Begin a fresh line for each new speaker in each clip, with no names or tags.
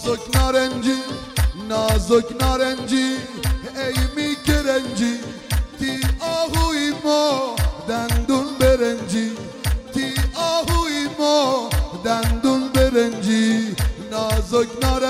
نازک نارنجی ای میکرنجی تی آهوی ما دندون برنجی تی آهوی ما دندون برنجی نازک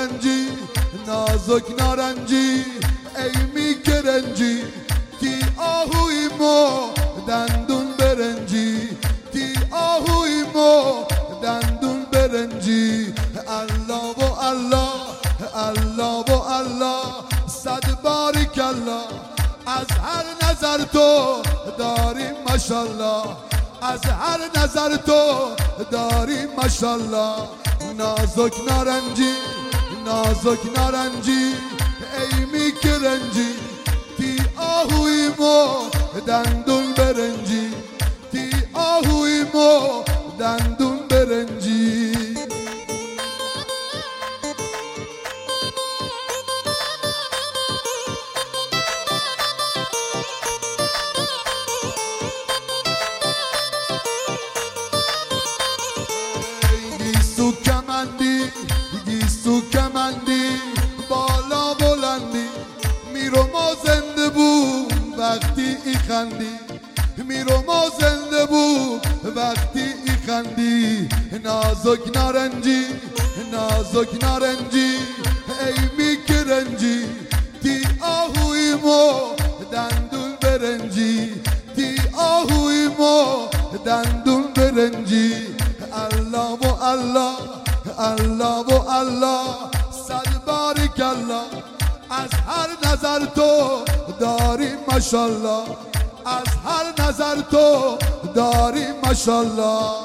نارنجی ای میکرنجی تی آهوی ما دندون برنجی تی آهوی ما دندون برنجی الله و الله الله و الله صد بارک الله از هر نظر تو داریم ماشاءالله از هر نظر تو داریم ماشاءالله نازک نارنجی ای میکرنجی تی آهوی ما دندون برنجی تی آهوی ما دندون برنجی گیسو کمندی بالا بلندی میرو ما زنده بود وقتی ای خندی میرو ما زنده بود وقتی ای خندی نازک نارنجی ای میکرنجی تی آهوی ما دندون برنجی تی آهوی ما دندون برنجی الله و الله الله و الله صد بارک الله از هر نظر تو داریم ماشاءالله از هر نظر تو داریم ماشاءالله